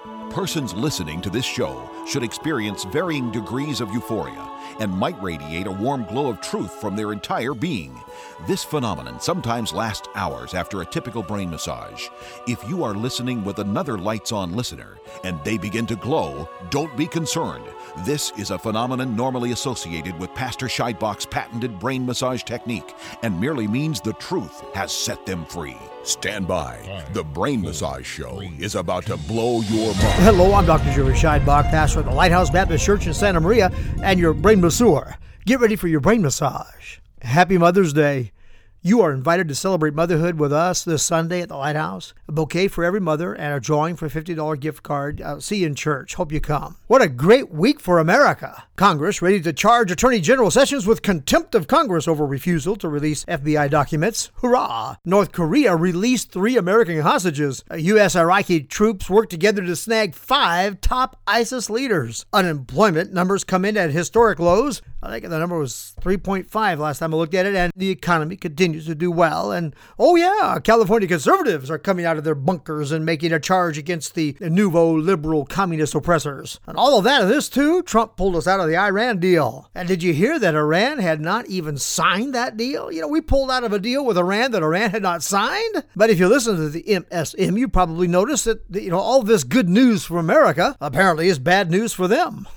Persons listening to this show should experience varying degrees of euphoria and might radiate a warm glow of truth from their entire being. This phenomenon sometimes lasts hours after a typical brain massage. If you are listening with another lights-on listener and they begin to glow, don't be concerned. This is a phenomenon normally associated with Pastor Scheidbach's patented brain massage technique and merely means the truth has set them free. Stand by. The Brain Massage Show is about to blow your mind. Hello, I'm Dr. Jerry Scheidbach, pastor of the Lighthouse Baptist Church in Santa Maria, and your brain masseur. Get ready for your brain massage. Happy Mother's Day. You are invited to celebrate motherhood with us this Sunday at the Lighthouse. A bouquet for every mother and a drawing for a $50 gift card. See you in church. Hope you come. What a great week for America. Congress ready to charge Attorney General Sessions with contempt of Congress over refusal to release FBI documents. Hurrah! North Korea released 3 American hostages. U.S. Iraqi troops work together to snag 5 top ISIS leaders. Unemployment numbers come in at historic lows. I think the number was 3.5 last time I looked at it, and the economy continues to do well. And oh yeah, California conservatives are coming out of their bunkers and making a charge against the nouveau liberal communist oppressors. And all of that and this too, Trump pulled us out of the Iran deal. And did you hear that Iran had not even signed that deal? You know, we pulled out of a deal with Iran that Iran had not signed. But if you listen to the MSM, you probably noticed that, all this good news for America apparently is bad news for them.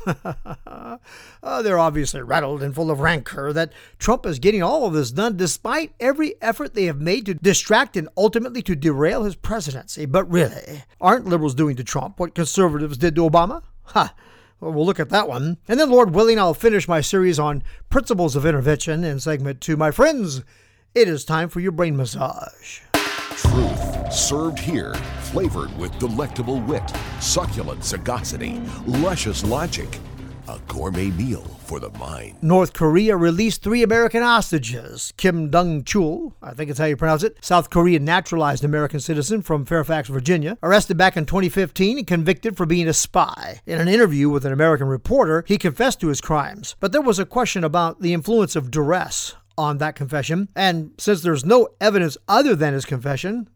They're obviously rattled and full of rancor that Trump is getting all of this done despite every effort they have made to distract and ultimately to derail his presidency. But really, aren't liberals doing to Trump what conservatives did to Obama? Ha! Well, we'll look at that one. And then, Lord willing, I'll finish my series on principles of intervention in segment 2. My friends, it is time for your brain massage. Truth served here, flavored with delectable wit, succulent sagacity, luscious logic. A gourmet meal for the mind. North Korea released 3 American hostages. Kim Dong-chul, I think it's how you pronounce it, South Korean naturalized American citizen from Fairfax, Virginia, arrested back in 2015 and convicted for being a spy. In an interview with an American reporter, he confessed to his crimes. But there was a question about the influence of duress on that confession. And since there's no evidence other than his confession,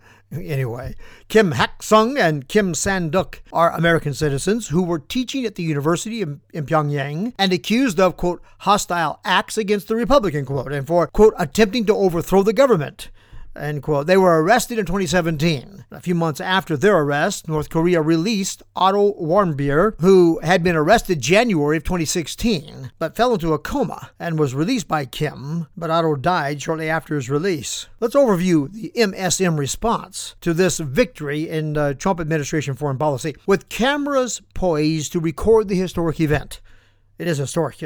anyway, Kim Hak-sung and Kim San-duk are American citizens who were teaching at the university in Pyongyang and accused of, quote, hostile acts against the Republican, quote, and for, quote, attempting to overthrow the government. End quote. They were arrested in 2017. A few months after their arrest, North Korea released Otto Warmbier, who had been arrested January of 2016, but fell into a coma and was released by Kim, but Otto died shortly after his release. Let's overview the MSM response to this victory in Trump administration foreign policy, with cameras poised to record the historic event. It is historic,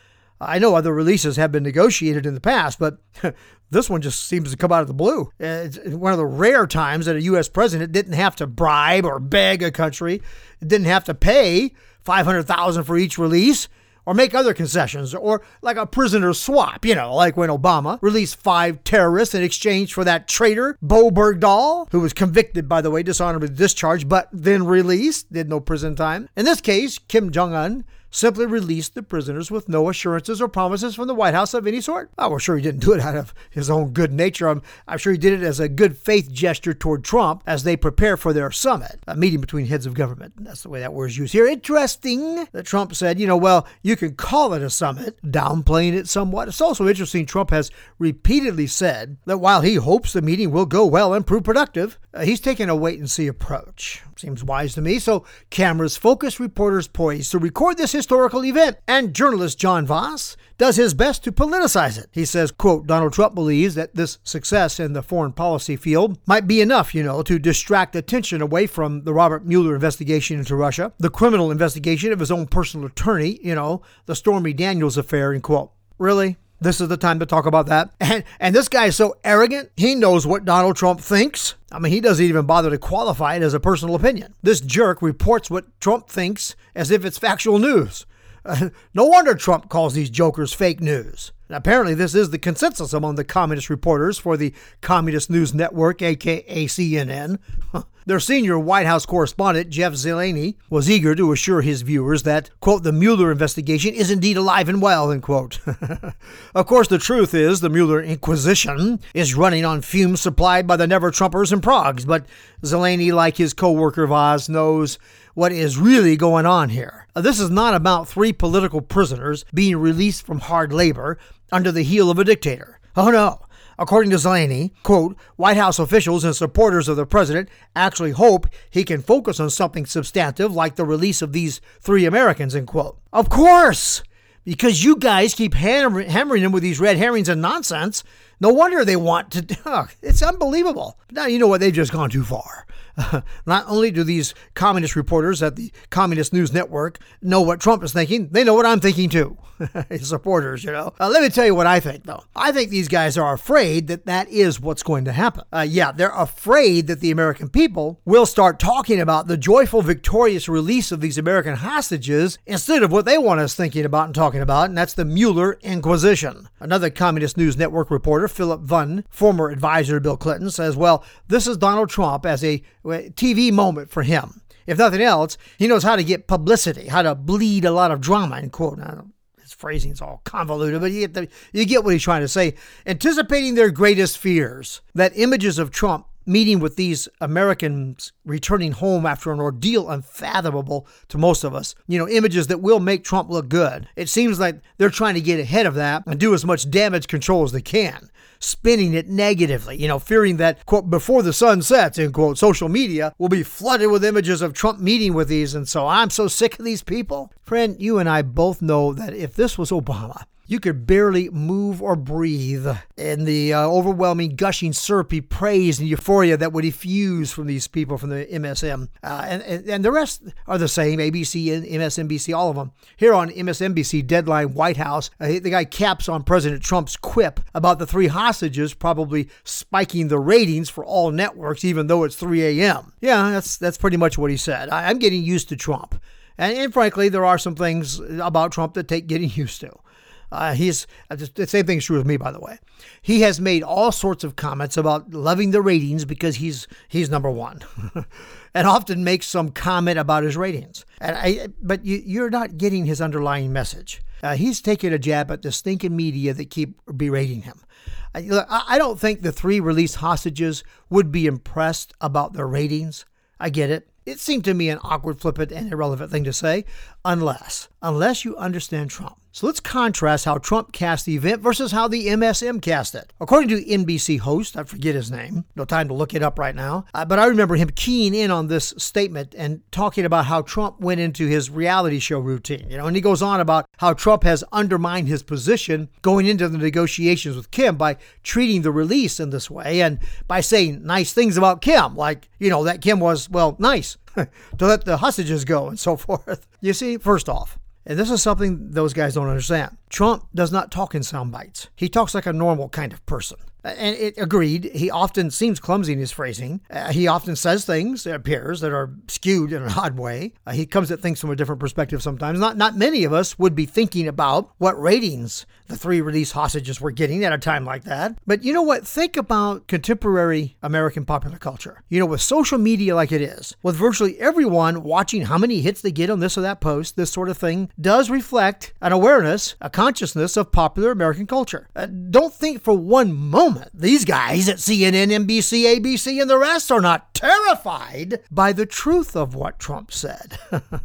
I know other releases have been negotiated in the past, but this one just seems to come out of the blue. It's one of the rare times that a U.S. president didn't have to bribe or beg a country, didn't have to pay $500,000 for each release, or make other concessions, or like a prisoner swap, like when Obama released 5 terrorists in exchange for that traitor, Bo Bergdahl, who was convicted, by the way, dishonorably discharged, but then released, did no prison time. In this case, Kim Jong-un simply released the prisoners with no assurances or promises from the White House of any sort. Oh, we're sure he didn't do it out of his own good nature. I'm sure he did it as a good faith gesture toward Trump as they prepare for their summit, a meeting between heads of government. That's the way that word is used here. Interesting that Trump said, well, you can call it a summit, downplaying it somewhat. It's also interesting Trump has repeatedly said that while he hopes the meeting will go well and prove productive, he's taking a wait-and-see approach. Seems wise to me. So cameras focus, reporters poised to record this historical event, and journalist John Voss does his best to politicize it. He says, quote, Donald Trump believes that this success in the foreign policy field might be enough, to distract attention away from the Robert Mueller investigation into Russia, the criminal investigation of his own personal attorney, the Stormy Daniels affair, end quote. Really? This is the time to talk about that. And this guy is so arrogant, he knows what Donald Trump thinks. He doesn't even bother to qualify it as a personal opinion. This jerk reports what Trump thinks as if it's factual news. No wonder Trump calls these jokers fake news. And apparently this is the consensus among the communist reporters for the Communist News Network, aka CNN. Their senior White House correspondent, Jeff Zeleny, was eager to assure his viewers that, quote, the Mueller investigation is indeed alive and well, end quote. Of course, the truth is the Mueller Inquisition is running on fumes supplied by the never-Trumpers and progs, but Zeleny, like his co-worker Vaz, knows what is really going on here. This is not about 3 political prisoners being released from hard labor under the heel of a dictator. Oh no. According to Zeleny, quote, White House officials and supporters of the president actually hope he can focus on something substantive like the release of these 3 Americans, end quote. Of course, because you guys keep hammering them with these red herrings and nonsense. No wonder they want to. It's unbelievable. Now you know what? They've just gone too far. Not only do these communist reporters at the Communist News Network know what Trump is thinking, they know what I'm thinking too. His supporters, you know. Let me tell you what I think, though. I think these guys are afraid that is what's going to happen. They're afraid that the American people will start talking about the joyful, victorious release of these American hostages instead of what they want us thinking about and talking about, and that's the Mueller Inquisition. Another Communist News Network reporter, Philip Vunn, former advisor to Bill Clinton, says, well, this is Donald Trump as a TV moment for him. If nothing else, he knows how to get publicity, how to bleed a lot of drama, end quote. His phrasing's all convoluted, but you get what he's trying to say. Anticipating their greatest fears, that images of Trump meeting with these Americans returning home after an ordeal unfathomable to most of us, images that will make Trump look good. It seems like they're trying to get ahead of that and do as much damage control as they can, spinning it negatively, fearing that, quote, before the sun sets, end quote, social media will be flooded with images of Trump meeting with these. And so I'm so sick of these people. Friend, you and I both know that if this was Obama, you could barely move or breathe in the overwhelming, gushing, syrupy praise and euphoria that would effuse from these people from the MSM. And the rest are the same, ABC and MSNBC, all of them. Here on MSNBC, Deadline White House, the guy caps on President Trump's quip about the 3 hostages probably spiking the ratings for all networks, even though it's 3 a.m. Yeah, that's pretty much what he said. I'm getting used to Trump. And frankly, there are some things about Trump that take getting used to. The same thing's true with me, by the way. He has made all sorts of comments about loving the ratings because he's number one, and often makes some comment about his ratings. But you're not getting his underlying message. He's taking a jab at the stinking media that keep berating him. I don't think the 3 released hostages would be impressed about their ratings. I get it. It seemed to me an awkward, flippant, and irrelevant thing to say, unless you understand Trump. So let's contrast how Trump cast the event versus how the MSM cast it. According to NBC host, I forget his name, no time to look it up right now, but I remember him keying in on this statement and talking about how Trump went into his reality show routine, and he goes on about how Trump has undermined his position going into the negotiations with Kim by treating the release in this way and by saying nice things about Kim, like, that Kim was, nice to let the hostages go and so forth. You see, first off, and this is something those guys don't understand, Trump does not talk in sound bites. He talks like a normal kind of person. And it agreed, he often seems clumsy in his phrasing. He often says things, it appears, that are skewed in an odd way. He comes at things from a different perspective sometimes. Not many of us would be thinking about what ratings the 3 released hostages were getting at a time like that. But you know what? Think about contemporary American popular culture. With social media like it is, with virtually everyone watching how many hits they get on this or that post, this sort of thing does reflect an awareness, a consciousness of popular American culture. Don't think for one moment these guys at CNN, NBC, ABC, and the rest are not terrified by the truth of what Trump said.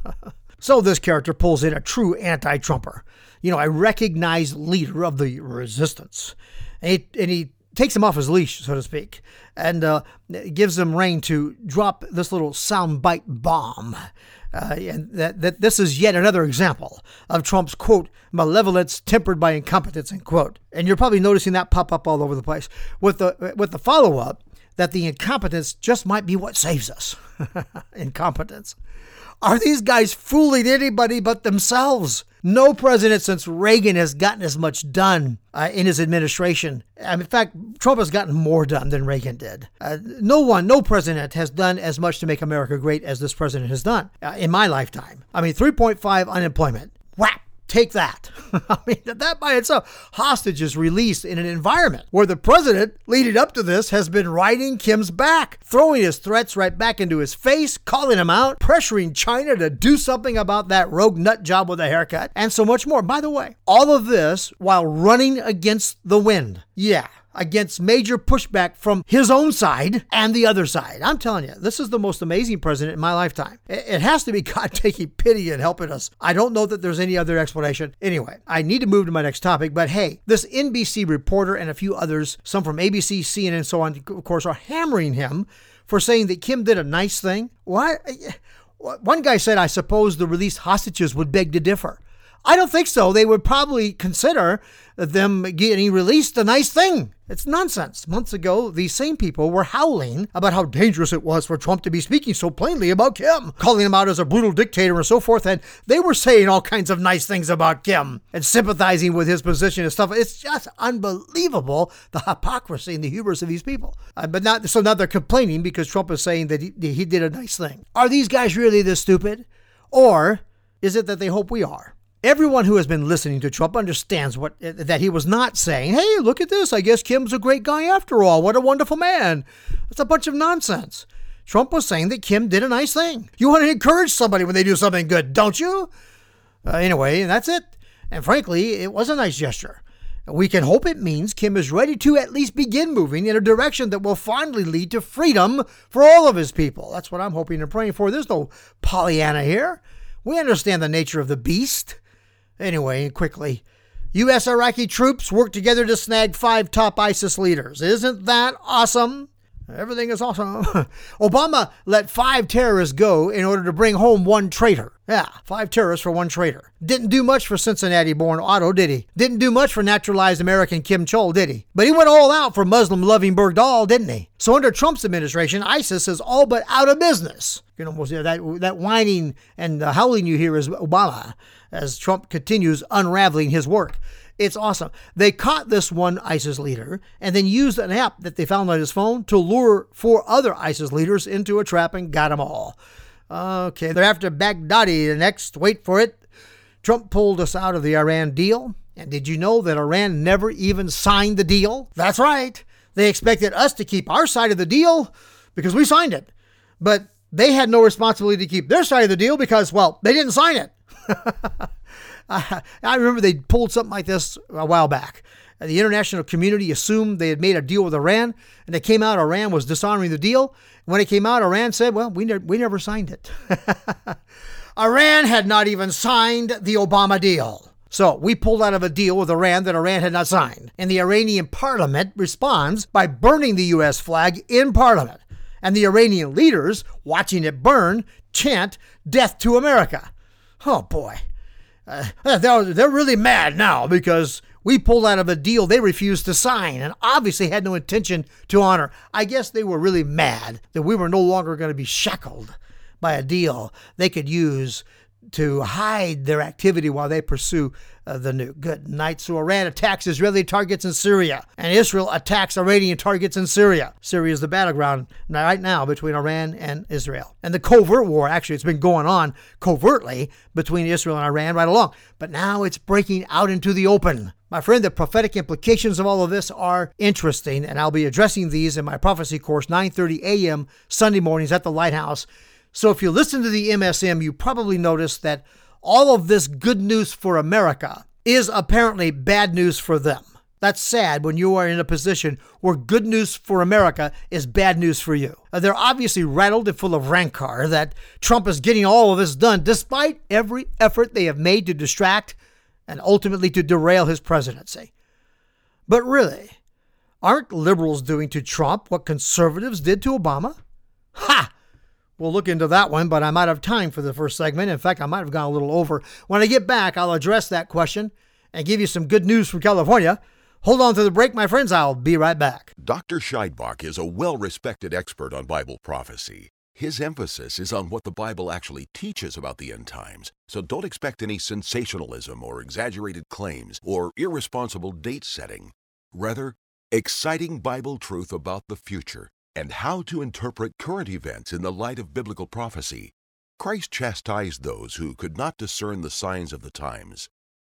So this character pulls in a true anti-Trumper, a recognized leader of the resistance. And he takes him off his leash, so to speak, and gives him rein to drop this little soundbite bomb. And that this is yet another example of Trump's, quote, malevolence tempered by incompetence, end quote. And you're probably noticing that pop up all over the place with the follow-up that the incompetence just might be what saves us. Incompetence. Are these guys fooling anybody but themselves? No president since Reagan has gotten as much done in his administration. In fact, Trump has gotten more done than Reagan did. No president has done as much to make America great as this president has done in my lifetime. 3.5 unemployment. Whap! Take that. I mean, that by itself, hostages released in an environment where the president, leading up to this, has been riding Kim's back, throwing his threats right back into his face, calling him out, pressuring China to do something about that rogue nut job with a haircut, and so much more. By the way, all of this while running against the wind. Yeah. Against major pushback from his own side and the other side. I'm telling you, this is the most amazing president in my lifetime. It has to be God taking pity and helping us. I don't know that there's any other explanation. Anyway, I need to move to my next topic, but hey, this NBC reporter and a few others, some from ABC, CNN, and so on, of course, are hammering him for saying that Kim did a nice thing. What? One guy said, I suppose the released hostages would beg to differ. I don't think so. They would probably consider them getting released a nice thing. It's nonsense. Months ago, these same people were howling about how dangerous it was for Trump to be speaking so plainly about Kim, calling him out as a brutal dictator and so forth. And they were saying all kinds of nice things about Kim and sympathizing with his position and stuff. It's just unbelievable, the hypocrisy and the hubris of these people. But now they're complaining because Trump is saying that he did a nice thing. Are these guys really this stupid? Or is it that they hope we are? Everyone who has been listening to Trump understands that he was not saying, hey, look at this. I guess Kim's a great guy after all. What a wonderful man. That's a bunch of nonsense. Trump was saying that Kim did a nice thing. You want to encourage somebody when they do something good, don't you? Anyway, that's it. And frankly, it was a nice gesture. We can hope it means Kim is ready to at least begin moving in a direction that will finally lead to freedom for all of his people. That's what I'm hoping and praying for. There's no Pollyanna here. We understand the nature of the beast. Anyway, quickly, U.S. Iraqi troops work together to snag 5 top ISIS leaders. Isn't that awesome? Everything is awesome. Obama let 5 terrorists go in order to bring home 1 traitor. Yeah, 5 terrorists for 1 traitor. Didn't do much for Cincinnati-born Otto, did he? Didn't do much for naturalized American Kim Chol, did he? But he went all out for Muslim-loving Bergdahl, didn't he? So under Trump's administration, ISIS is all but out of business. You can almost hear that whining and howling you hear is Obama as Trump continues unraveling his work. It's awesome. They caught this one ISIS leader and then used an app that they found on his phone to lure 4 other ISIS leaders into a trap and got them all. Okay, they're after Baghdadi next. Wait for it. Trump pulled us out of the Iran deal. And did you know that Iran never even signed the deal? That's right. They expected us to keep our side of the deal because we signed it. But they had no responsibility to keep their side of the deal because, well, they didn't sign it. I remember they pulled something like this a while back. The international community assumed they had made a deal with Iran, and it came out Iran was dishonoring the deal. When it came out, Iran said, well, we never signed it. Iran had not even signed the Obama deal. So we pulled out of a deal with Iran that Iran had not signed. And the Iranian parliament responds by burning the U.S. flag in parliament. And the Iranian leaders, watching it burn, chant, "Death to America." Oh, boy. They're really mad now because we pulled out of a deal they refused to sign and obviously had no intention to honor. I guess they were really mad that we were no longer going to be shackled by a deal they could use to hide their activity while they pursue the nuke. Good night. So Iran attacks Israeli targets in Syria, and Israel attacks Iranian targets in Syria. Syria is the battleground right now between Iran and Israel. And the covert war, actually, it's been going on covertly between Israel and Iran right along. But now it's breaking out into the open. My friend, the prophetic implications of all of this are interesting, and I'll be addressing these in my prophecy course, 9:30 a.m. Sunday mornings at the Lighthouse. So if you listen to the MSM, you probably noticed that all of this good news for America is apparently bad news for them. That's sad when you are in a position where good news for America is bad news for you. They're obviously rattled and full of rancor that Trump is getting all of this done despite every effort they have made to distract and ultimately to derail his presidency. But really, aren't liberals doing to Trump what conservatives did to Obama? Ha! We'll look into that one, but I'm out of time for the first segment. In fact, I might have gone a little over. When I get back, I'll address that question and give you some good news from California. Hold on to the break, my friends. I'll be right back. Dr. Scheidbach is a well-respected expert on Bible prophecy. His emphasis is on what the Bible actually teaches about the end times. So don't expect any sensationalism or exaggerated claims or irresponsible date setting. Rather, exciting Bible truth about the future and how to interpret current events in the light of biblical prophecy. Christ chastised those who could not discern the signs of the times.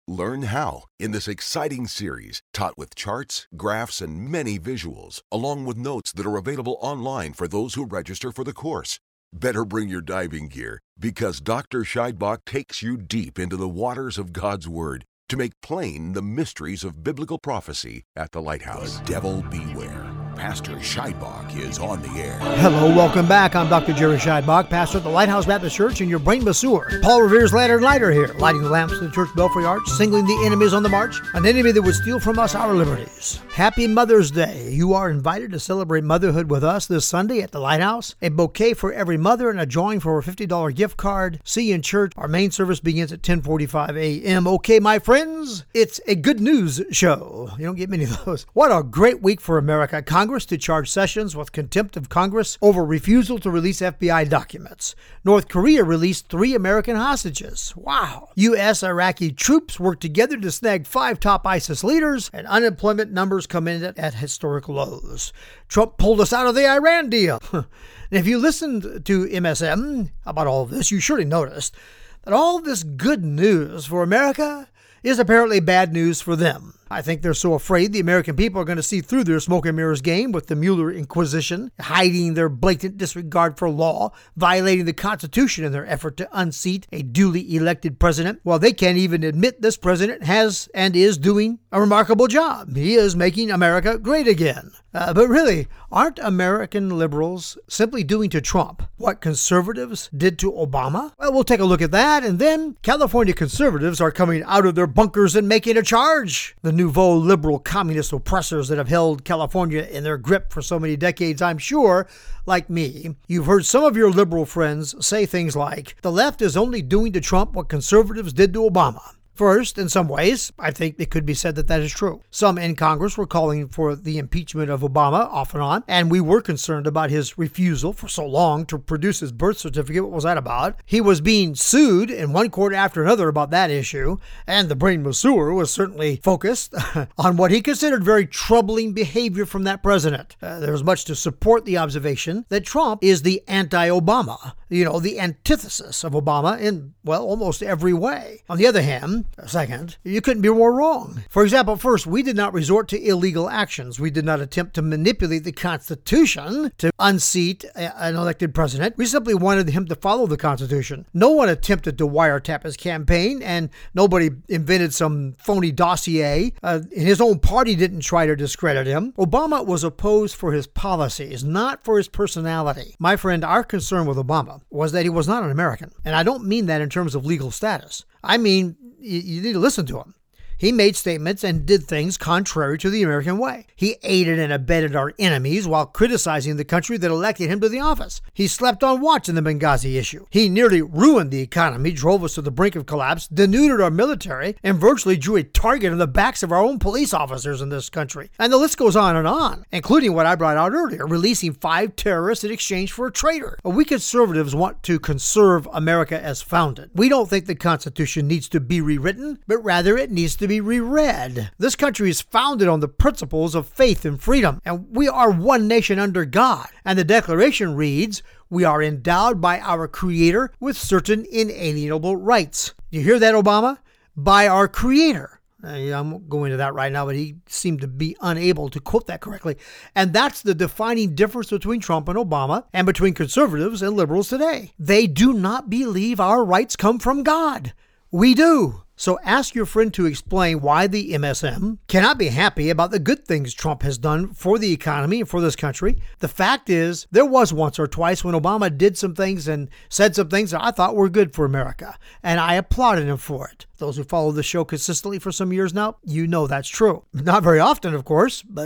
Learn how in this exciting series taught with charts, graphs, and many visuals, along with notes that are available online for those who register for the course. Better bring your diving gear, because Dr. Scheidbach takes you deep into the waters of God's Word to make plain the mysteries of biblical prophecy at the Lighthouse. The devil beware. Pastor Scheidbach is on the air. Hello, welcome back. I'm Dr. Jerry Scheidbach, pastor at the Lighthouse Baptist Church and your brain masseur. Paul Revere's lantern lighter here, lighting the lamps in the church belfry arch, singling the enemies on the march, an enemy that would steal from us our liberties. Happy Mother's Day. You are invited to celebrate motherhood with us this Sunday at the Lighthouse. A bouquet for every mother and a drawing for a $50 gift card. See you in church. Our main service begins at 10:45 a.m. Okay, my friends, it's a good news show. You don't get many of those. What a great week for America. Congress to charge Sessions with contempt of Congress over refusal to release FBI documents. North Korea released 3 American hostages. Wow. U.S. Iraqi troops worked together to snag 5 top ISIS leaders, and unemployment numbers come in at historic lows. Trump pulled us out of the Iran deal. And if you listened to MSM about all of this, you surely noticed that all this good news for America is apparently bad news for them. I think they're so afraid the American people are going to see through their smoke and mirrors game with the Mueller Inquisition, hiding their blatant disregard for law, violating the Constitution in their effort to unseat a duly elected president. Well, they can't even admit this president has and is doing a remarkable job. He is making America great again. But really, aren't American liberals simply doing to Trump what conservatives did to Obama? Well, we'll take a look at that, and then California conservatives are coming out of their bunkers and making a charge. The nouveau liberal communist oppressors that have held California in their grip for so many decades, I'm sure, like me, you've heard some of your liberal friends say things like, the left is only doing to Trump what conservatives did to Obama. First, in some ways, I think it could be said that that is true. Some in Congress were calling for the impeachment of Obama off and on, and we were concerned about his refusal for so long to produce his birth certificate. What was that about? He was being sued in one court after another about that issue, and the brain masseur was certainly focused on what he considered very troubling behavior from that president. There was much to support the observation that Trump is the anti-Obama, the antithesis of Obama in, well, almost every way. On the other hand, second, you couldn't be more wrong. For example, first, we did not resort to illegal actions. We did not attempt to manipulate the Constitution to unseat an elected president. We simply wanted him to follow the Constitution. No one attempted to wiretap his campaign, and nobody invented some phony dossier. His own party didn't try to discredit him. Obama was opposed for his policies, not for his personality. My friend, our concern with Obama was that he was not an American. And I don't mean that in terms of legal status. I mean, you need to listen to him. He made statements and did things contrary to the American way. He aided and abetted our enemies while criticizing the country that elected him to the office. He slept on watch in the Benghazi issue. He nearly ruined the economy, drove us to the brink of collapse, denuded our military, and virtually drew a target on the backs of our own police officers in this country. And the list goes on, including what I brought out earlier, releasing 5 terrorists in exchange for a traitor. We conservatives want to conserve America as founded. We don't think the Constitution needs to be rewritten, but rather it needs to be reread. This country is founded on the principles of faith and freedom, and we are one nation under God. And the Declaration reads, we are endowed by our Creator with certain inalienable rights. You hear that, Obama? By our Creator. I won't go into that right now, but he seemed to be unable to quote that correctly. And that's the defining difference between Trump and Obama and between conservatives and liberals today. They do not believe our rights come from God. We do. So ask your friend to explain why the MSM cannot be happy about the good things Trump has done for the economy and for this country. The fact is, there was once or twice when Obama did some things and said some things that I thought were good for America, and I applauded him for it. Those who follow the show consistently for some years now, you know that's true. Not very often, of course, but,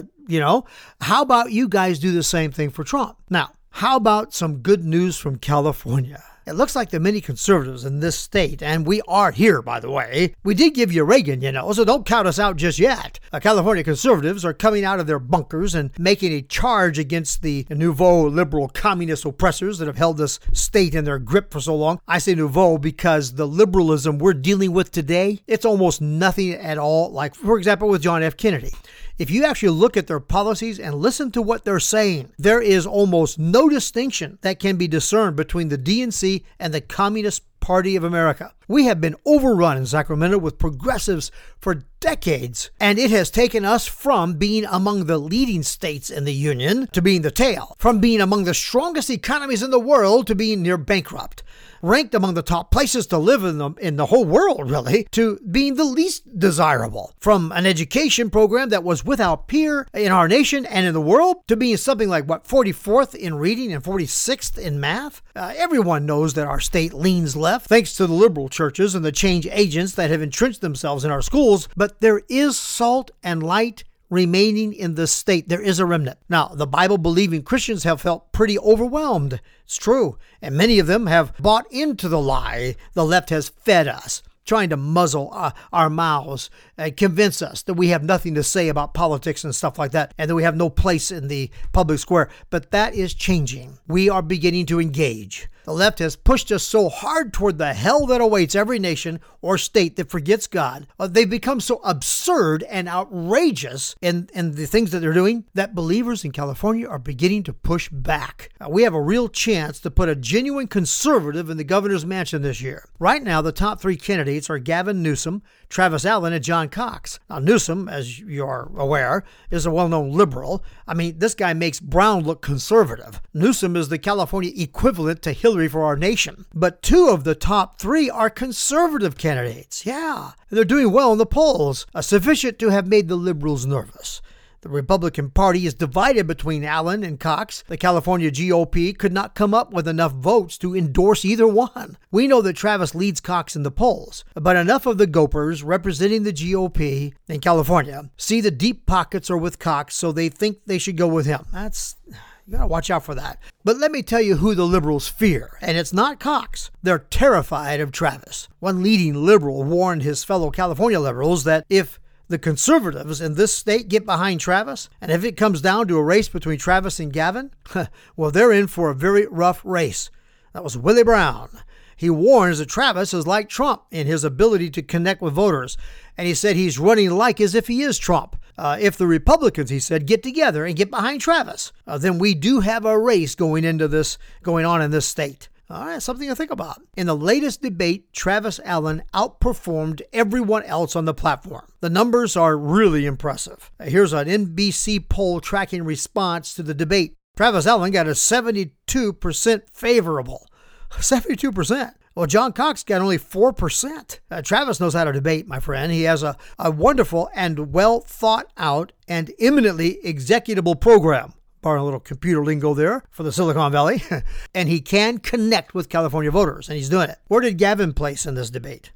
how about you guys do the same thing for Trump? Now, how about some good news from California? It looks like the many conservatives in this state, and we are here, by the way. We did give you Reagan, so don't count us out just yet. California conservatives are coming out of their bunkers and making a charge against the nouveau liberal communist oppressors that have held this state in their grip for so long. I say nouveau because the liberalism we're dealing with today, it's almost nothing at all like, for example, with John F. Kennedy. If you actually look at their policies and listen to what they're saying, there is almost no distinction that can be discerned between the DNC and the Communist Party of America. We have been overrun in Sacramento with progressives for decades, and it has taken us from being among the leading states in the union to being the tail, from being among the strongest economies in the world to being near bankrupt, ranked among the top places to live in the whole world, really, to being the least desirable, from an education program that was without peer in our nation and in the world to being something like, 44th in reading and 46th in math. Everyone knows that our state leans left, thanks to the liberal churches and the change agents that have entrenched themselves in our schools, but there is salt and light remaining in the state. There is a remnant. Now, the Bible-believing Christians have felt pretty overwhelmed. It's true. And many of them have bought into the lie the left has fed us, trying to muzzle our mouths and convince us that we have nothing to say about politics and stuff like that, and that we have no place in the public square. But that is changing. We are beginning to engage. The left has pushed us so hard toward the hell that awaits every nation or state that forgets God. They've become so absurd and outrageous in the things that they're doing that believers in California are beginning to push back. We have a real chance to put a genuine conservative in the governor's mansion this year. Right now, the top three candidates are Gavin Newsom, Travis Allen, and John Cox. Now, Newsom, as you're aware, is a well-known liberal. I mean, this guy makes Brown look conservative. Newsom is the California equivalent to Hillary for our nation. But two of the top three are conservative candidates. Yeah, they're doing well in the polls, sufficient to have made the liberals nervous. The Republican Party is divided between Allen and Cox. The California GOP could not come up with enough votes to endorse either one. We know that Travis leads Cox in the polls, but enough of the Gopers representing the GOP in California see the deep pockets are with Cox, so they think they should go with him. You gotta watch out for that. But let me tell you who the liberals fear, and it's not Cox. They're terrified of Travis. One leading liberal warned his fellow California liberals that if the conservatives in this state get behind Travis, and if it comes down to a race between Travis and Gavin, well, they're in for a very rough race. That was Willie Brown. He warns that Travis is like Trump in his ability to connect with voters, and he said he's running like as if he is Trump. If the Republicans, he said, get together and get behind Travis, then we do have a race going on in this state. All right, something to think about. In the latest debate, Travis Allen outperformed everyone else on the platform. The numbers are really impressive. Here's an NBC poll tracking response to the debate. Travis Allen got a 72% favorable. 72%. Well, John Cox got only 4%. Travis knows how to debate, my friend. He has a wonderful and well thought out and eminently executable program. Borrowing a little computer lingo there for the Silicon Valley. And he can connect with California voters, and he's doing it. Where did Gavin place in this debate?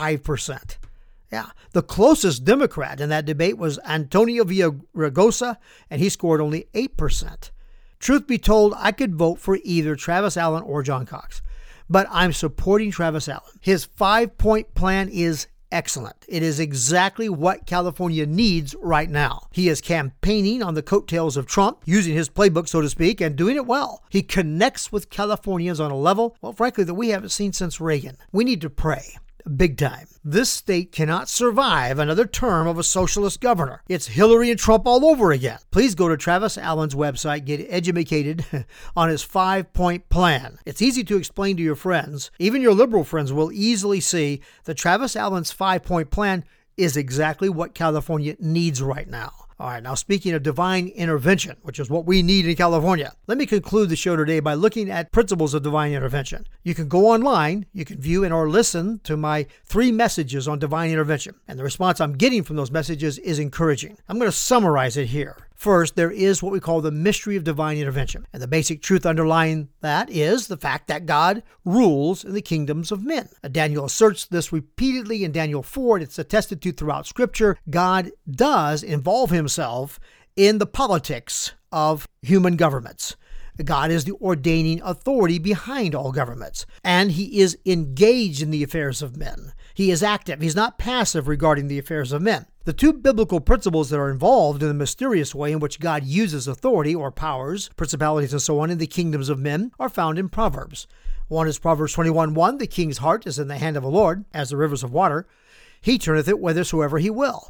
5%. Yeah. The closest Democrat in that debate was Antonio Villaraigosa, and he scored only 8%. Truth be told, I could vote for either Travis Allen or John Cox, but I'm supporting Travis Allen. His 5-point plan is excellent. It is exactly what California needs right now. He is campaigning on the coattails of Trump, using his playbook, so to speak, and doing it well. He connects with Californians on a level, well, frankly, that we haven't seen since Reagan. We need to pray. Big time. This state cannot survive another term of a socialist governor. It's Hillary and Trump all over again. Please go to Travis Allen's website, get educated on his 5-point plan. It's easy to explain to your friends. Even your liberal friends will easily see that Travis Allen's 5-point plan is exactly what California needs right now. All right, now speaking of divine intervention, which is what we need in California, let me conclude the show today by looking at principles of divine intervention. You can go online, you can view and or listen to my 3 messages on divine intervention, and the response I'm getting from those messages is encouraging. I'm going to summarize it here. First, there is what we call the mystery of divine intervention. And the basic truth underlying that is the fact that God rules in the kingdoms of men. Daniel asserts this repeatedly in Daniel 4, and it's attested to throughout Scripture. God does involve himself in the politics of human governments. God is the ordaining authority behind all governments, and he is engaged in the affairs of men. He is active. He's not passive regarding the affairs of men. The 2 biblical principles that are involved in the mysterious way in which God uses authority or powers, principalities and so on in the kingdoms of men are found in Proverbs. One is Proverbs 21:1, the king's heart is in the hand of the Lord, as the rivers of water. He turneth it whithersoever he will.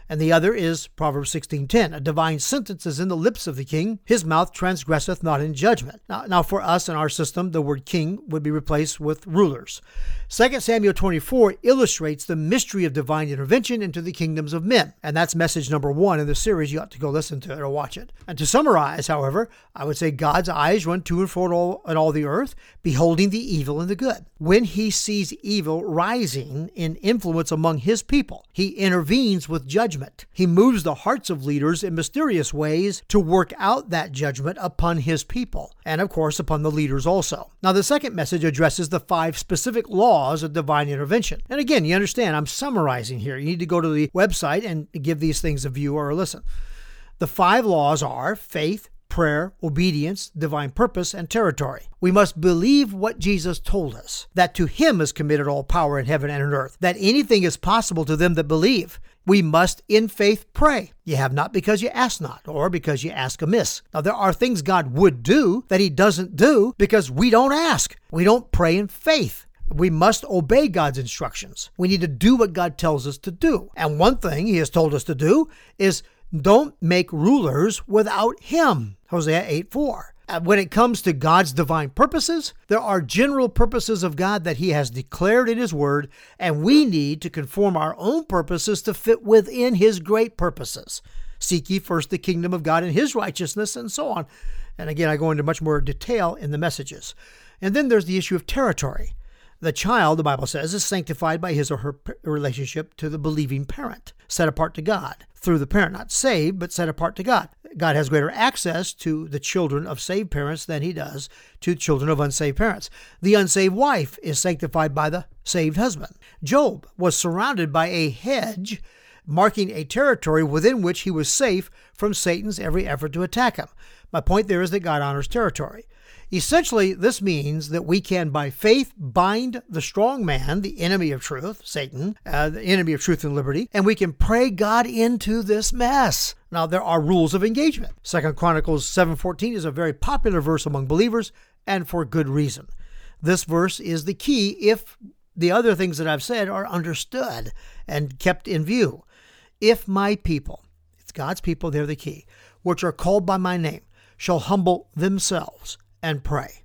And the other is Proverbs 16:10. A divine sentence is in the lips of the king. His mouth transgresseth not in judgment. Now for us in our system, the word king would be replaced with rulers. 2 Samuel 24 illustrates the mystery of divine intervention into the kingdoms of men. And that's message number 1 in the series. You ought to go listen to it or watch it. And to summarize, however, I would say God's eyes run to and fro in all the earth, beholding the evil and the good. When he sees evil rising in influence among his people, he intervenes with judgment. He moves the hearts of leaders in mysterious ways to work out that judgment upon his people, and of course upon the leaders also. Now the second message addresses the 5 specific laws of divine intervention. And again, you understand, I'm summarizing here. You need to go to the website and give these things a view or a listen. The 5 laws are faith, prayer, obedience, divine purpose, and territory. We must believe what Jesus told us, that to him is committed all power in heaven and on earth, that anything is possible to them that believe. We must in faith pray. You have not because you ask not, or because you ask amiss. Now there are things God would do that he doesn't do because we don't ask. We don't pray in faith. We must obey God's instructions. We need to do what God tells us to do. And one thing he has told us to do is don't make rulers without him. Hosea 8:4. When it comes to God's divine purposes, there are general purposes of God that he has declared in his word, and we need to conform our own purposes to fit within his great purposes. Seek ye first the kingdom of God and his righteousness, and so on. And again, I go into much more detail in the messages. And then there's the issue of territory. The child, the Bible says, is sanctified by his or her relationship to the believing parent, set apart to God through the parent, not saved, but set apart to God. God has greater access to the children of saved parents than he does to children of unsaved parents. The unsaved wife is sanctified by the saved husband. Job was surrounded by a hedge marking a territory within which he was safe from Satan's every effort to attack him. My point there is that God honors territory. Essentially, this means that we can, by faith, bind the strong man, the enemy of truth, Satan, the enemy of truth and liberty, and we can pray God into this mess. Now, there are rules of engagement. 2 Chronicles 7:14 is a very popular verse among believers, and for good reason. This verse is the key if the other things that I've said are understood and kept in view. If my people, it's God's people, they're the key, which are called by my name, shall humble themselves and pray,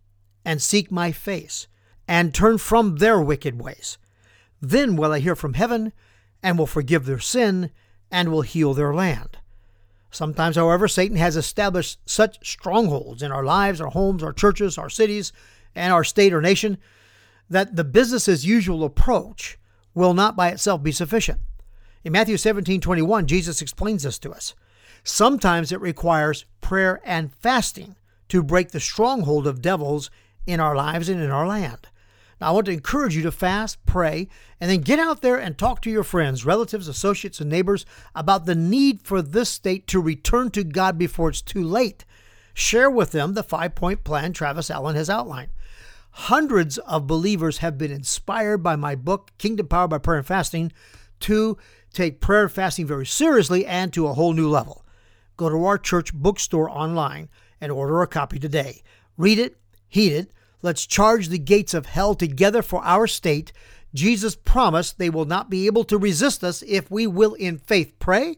and seek my face, and turn from their wicked ways. Then will I hear from heaven, and will forgive their sin, and will heal their land. Sometimes, however, Satan has established such strongholds in our lives, our homes, our churches, our cities, and our state or nation, that the business as usual approach will not by itself be sufficient. In Matthew 17:21, Jesus explains this to us. Sometimes it requires prayer and fasting to break the stronghold of devils in our lives and in our land. Now, I want to encourage you to fast, pray, and then get out there and talk to your friends, relatives, associates, and neighbors about the need for this state to return to God before it's too late. Share with them the 5-point plan Travis Allen has outlined. Hundreds of believers have been inspired by my book, Kingdom Power by Prayer and Fasting, to take prayer and fasting very seriously and to a whole new level. Go to our church bookstore online and order a copy today. Read it, heed it. Let's charge the gates of hell together for our state. Jesus promised they will not be able to resist us if we will in faith pray,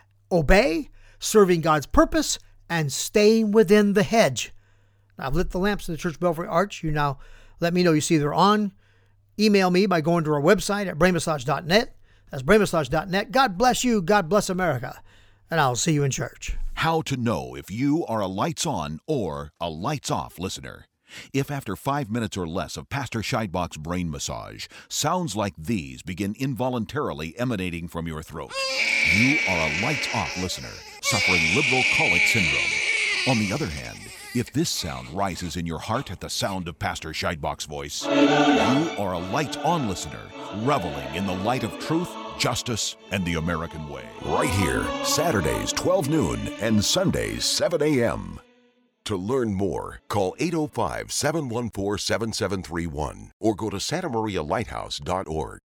obey, serving God's purpose, and staying within the hedge. Now, I've lit the lamps in the Church Belfry Arch. You now let me know you see they're on. Email me by going to our website at braymassage.net. That's braymassage.net. God bless you. God bless America. And I'll see you in church. How to know if you are a lights on or a lights off listener. If after 5 minutes or less of Pastor Scheidbach's brain massage, sounds like these begin involuntarily emanating from your throat, you are a lights off listener suffering liberal colic syndrome. On the other hand, if this sound rises in your heart at the sound of Pastor Scheidbach's voice, you are a lights on listener reveling in the light of truth, justice, and the American way. Right here, Saturdays 12 noon and Sundays 7 a.m. To learn more, call 805-714-7731 or go to santamarialighthouse.org.